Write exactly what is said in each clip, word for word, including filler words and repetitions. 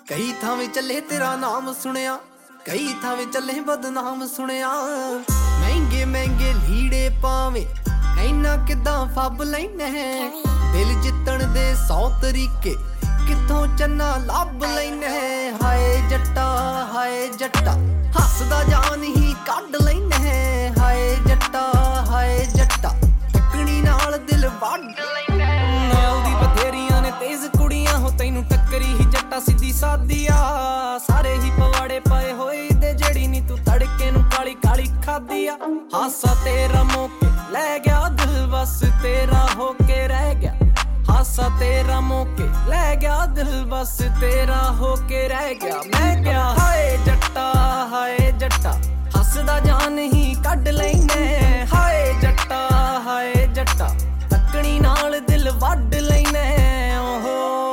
कई थावें चले तेरा नाम सुनिया, कई थावें चले बदनाम सुनिया। महंगे महंगे लीड़े पावे इना किदां फब लैने, दिल जितण दे सौ तरीके किथों चन्ना लभ लैने। हाय जट्टा हाय जट्टा हसदा जान ही कढ लैने। हाय जट्टा हाय जट्टा टकनी नाल दिल वढ लैने। नाल दी बथेरियां ने तेज कुड़ियां हो तैनू टक्करी ही जट्टा सीधी सादिया। सारे ही पवाड़े पाए होए दे जड़ी नी तू तड़के नू काली काली खादिया। हासा तेरा मौके ले गया दिल बस तेरा होके रह गया। हासा तेरा मौके ले गया दिल बस तेरा होके रह गया। मैं क्या हाय जट्टा हाय जट्टा हसदा जान ही कढ लैने। हाय जट्टा हाय जट्टा तकनी नाल दिल वढ लैने। ओहो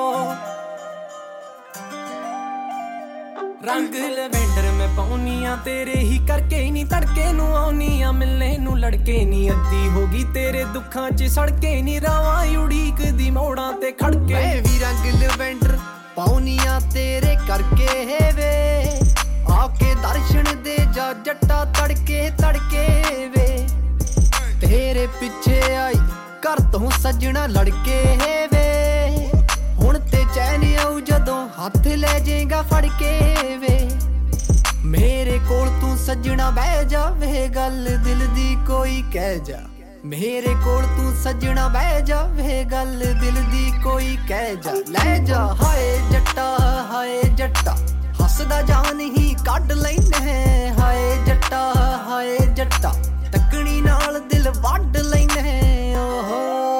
रंग लवेंडर मैं पाउनिया तेरे ही करके नी तड़के नू आउनिया। मिलने नू लड़के नी अद्धी होगी तेरे दुखां च सड़के नी। रावां उड़ीक दी मोड़ां ते खड़के मैं भी रंग लवेंडर पाउनिया तेरे करके वे। आके दर्शन दे जा जट्टा तड़के तड़के वे। तेरे पिछे आई घर तो सजना लड़के वे। हुण ते चैन आऊ जदों हथ ले जाएगा फड़ के वे। मेरे कोल तू सजना बह जा वे गल दिल दी कोई कह जा। मेरे कोल तू सजना बह जा वे गल दिल दी कोई कह जा। ले जा हाय जट्टा हाय जट्टा हसदा जान ही कढ लैने। हाय जट्टा हाय जट्टा तकनी नाल दिल वढ लैने। ओहो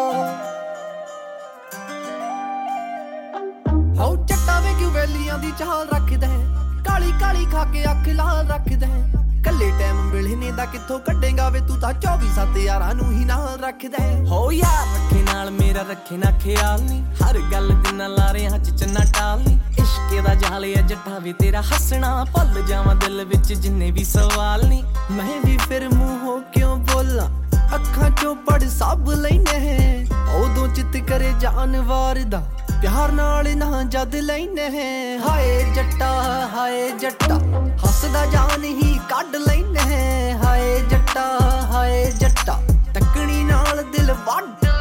हो जट्टा वे क्यों वैलियां दी चाल रखदा है। काली काली खा के अख लाल रखदा है। कल्ले टाइम मिलने दा किथों कढेगा वे तू तां चौबी सत्त यारां नू ही नाल रखदा है। हो यार रखे नाल मेरा रखे ना ख्याल नी। हर गल दिना लारियां च चन्ना टाल नी। इश्के दा जाल है जट्टा वे तेरा हसना भुल जावां दिल विच जिन्ने भी सवाल नी। मैं भी फिर मूंहों क्यों बोला अखां चों पढ़ सब लैने। उदों चित करे जानवर दा प्यार नाल ना जद लैने। हाय जट्टा हाय जट्टा हसदा जान ही कढ लैने। हाय जट्टा हाय जट्टा तकनी नाल दिल वढ